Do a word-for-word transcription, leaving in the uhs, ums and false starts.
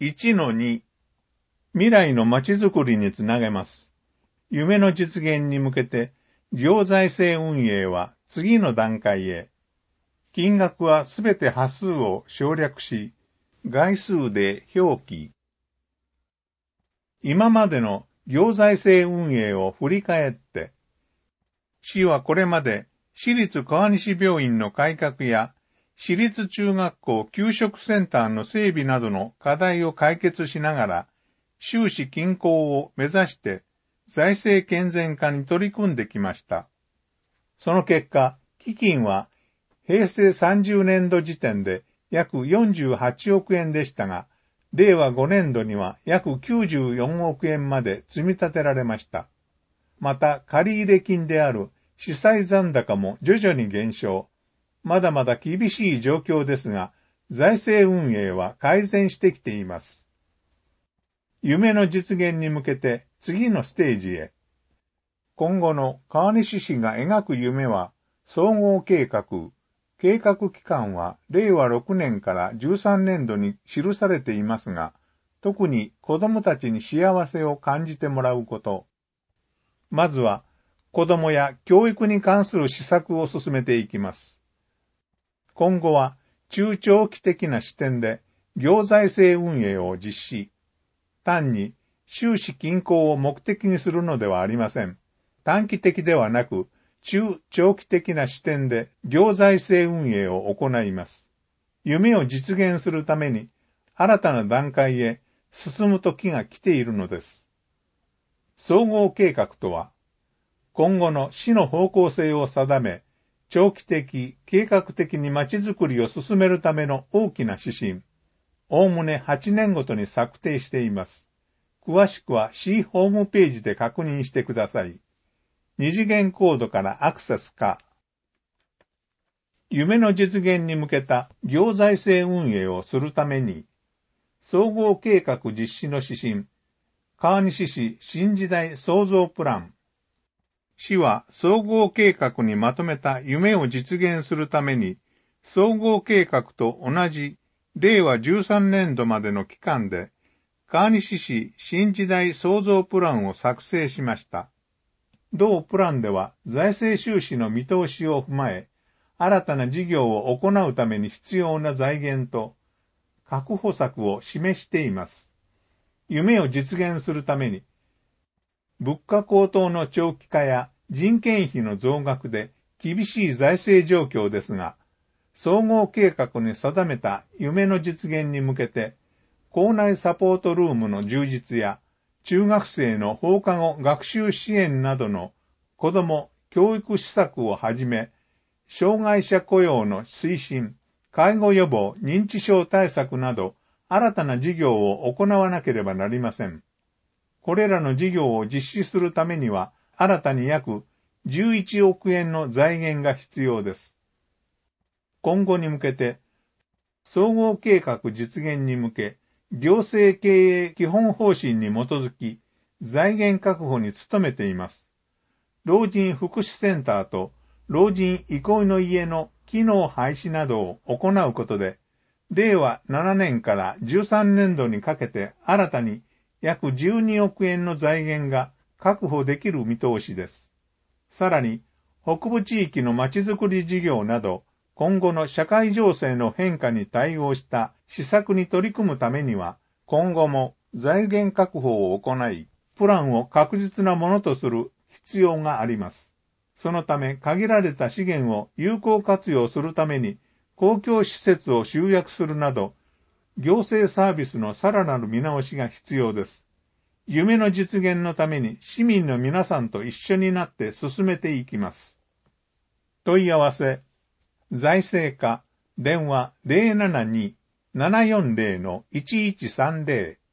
いちのに 未来のまちづくりにつなげます。夢の実現に向けて、行財政運営は次の段階へ。金額はすべて波数を省略し、概数で表記。今までの行財政運営を振り返って、市はこれまで市立川西病院の改革や、市立中学校給食センターの整備などの課題を解決しながら、収支均衡を目指して財政健全化に取り組んできました。その結果、基金は平成さんじゅうねんど時点で約よんじゅうはちおくえんでしたが、れいわごねんどには約きゅうじゅうよんおくえんまで積み立てられました。また、借入金である資債残高も徐々に減少。まだまだ厳しい状況ですが、財政運営は改善してきています。夢の実現に向けて次のステージへ。今後の川西市が描く夢は、総合計画、計画期間はれいわろくねんからじゅうさんねんどに記されていますが、特に子どもたちに幸せを感じてもらうこと。まずは、子どもや教育に関する施策を進めていきます。今後は中長期的な視点で行財政運営を実施。単に収支均衡を目的にするのではありません。短期的ではなく中長期的な視点で行財政運営を行います。夢を実現するために新たな段階へ進む時が来ているのです。総合計画とは、今後の市の方向性を定め、長期的、計画的にまちづくりを進めるための大きな指針。おおむねはちねんごとに策定しています。詳しくは市ホームページで確認してください。二次元コードからアクセスか。夢の実現に向けた行財政運営をするために、総合計画実施の指針、川西市新時代創造プラン。市は総合計画にまとめた夢を実現するために、総合計画と同じれいわじゅうさんねんどまでの期間で、川西市新時代創造プランを作成しました。同プランでは財政収支の見通しを踏まえ、新たな事業を行うために必要な財源と確保策を示しています。夢を実現するために、物価高騰の長期化や人件費の増額で厳しい財政状況ですが、総合計画に定めた夢の実現に向けて、校内サポートルームの充実や、中学生の放課後学習支援などの子ども教育施策をはじめ、障害者雇用の推進、介護予防、認知症対策など、新たな事業を行わなければなりません。これらの事業を実施するためには、新たに約じゅういちおくえんの財源が必要です。今後に向けて、総合計画実現に向け、行政経営基本方針に基づき、財源確保に努めています。老人福祉センターと老人憩いの家の機能廃止などを行うことで、れいわななねんからじゅうさんねんどにかけて新たに約じゅうにおくえんの財源が確保できる見通しです。さらに、北部地域のまちづくり事業など、今後の社会情勢の変化に対応した施策に取り組むためには、今後も財源確保を行い、プランを確実なものとする必要があります。そのため、限られた資源を有効活用するために、公共施設を集約するなど、行政サービスのさらなる見直しが必要です。夢の実現のために市民の皆さんと一緒になって進めていきます。問い合わせ、財政課、電話 ゼロななに ななよんゼロ のいちいちさんゼロ